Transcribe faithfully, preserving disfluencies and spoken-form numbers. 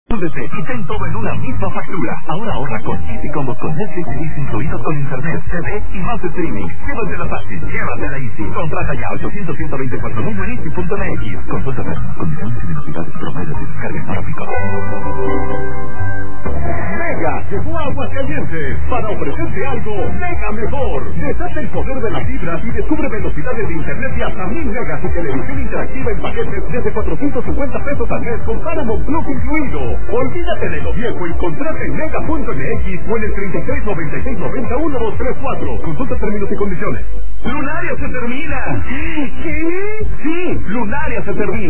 Y ten todo en una misma factura. Ahora ahorra con Easy Combos con Netflix y Easy incluidos con internet, T V y más streaming. Llévatela fácil, llévatela Easy. Contrata ya ochocientos, ciento veinticuatro mil en easy punto m x. Consulta términos, condiciones y velocidades promedio de descarga para pico. Mega llegó a Aguascalientes para ofrecerte algo mega mejor. Desata el poder de las fibras y descubre velocidades de internet de hasta mil megas y televisión interactiva en paquetes desde cuatrocientos cincuenta pesos al mes con Paramount Plus incluido. Olvídate de lo viejo y contrata en mega punto m x o en el treinta y seis, noventa y seis, noventa, uno, dos, tres, cuatro. Consulta términos y condiciones. ¡Lunaria se termina! ¿Qué? Sí, Lunaria se termina.